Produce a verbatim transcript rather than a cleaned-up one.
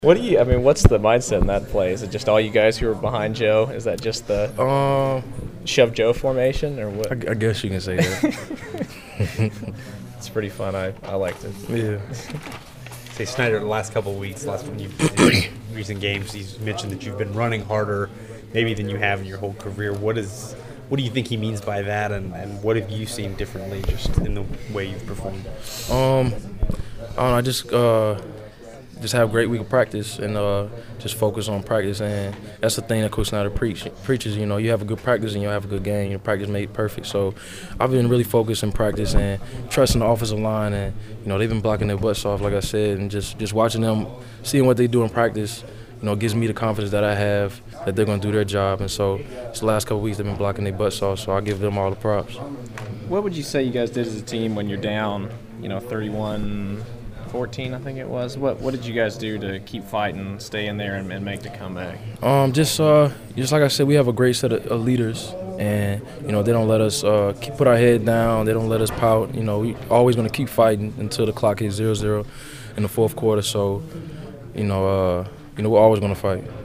What do you? I mean, what's the mindset in that play? Is it just all you guys who are behind Joe? Is that just the Um, shove Joe formation, or I, what? I guess you can say that. It's pretty fun. I, I liked it. Yeah. Say Snyder, the last couple of weeks, last when you've in recent games, he's mentioned that you've been running harder, maybe than you have in your whole career. What is, what do you think he means by that, and, and what have you seen differently just in the way you've performed? Um, I don't know. I just uh, just have a great week of practice and uh, just focus on practice, and that's the thing that Coach Snyder preach, preaches. You know, you have a good practice and you have a good game. Your practice made perfect. So I've been really focused in practice and trusting the offensive line, and you know they've been blocking their butts off, like I said, and just just watching them, seeing what they do in practice. You know, gives me the confidence that I have that they're going to do their job. And so it's the last couple of weeks they've been blocking their butts off, so I give them all the props. What would you say you guys did as a team when you're down, you know, thirty-one fourteen, I think it was? What What did you guys do to keep fighting, stay in there, and, and make the comeback? Um, just uh, just like I said, we have a great set of, of leaders, and you know they don't let us uh, keep, put our head down. They don't let us pout. You know, we always going to keep fighting until the clock hits zero zero in the fourth quarter. So, you know, uh, you know we're always going to fight.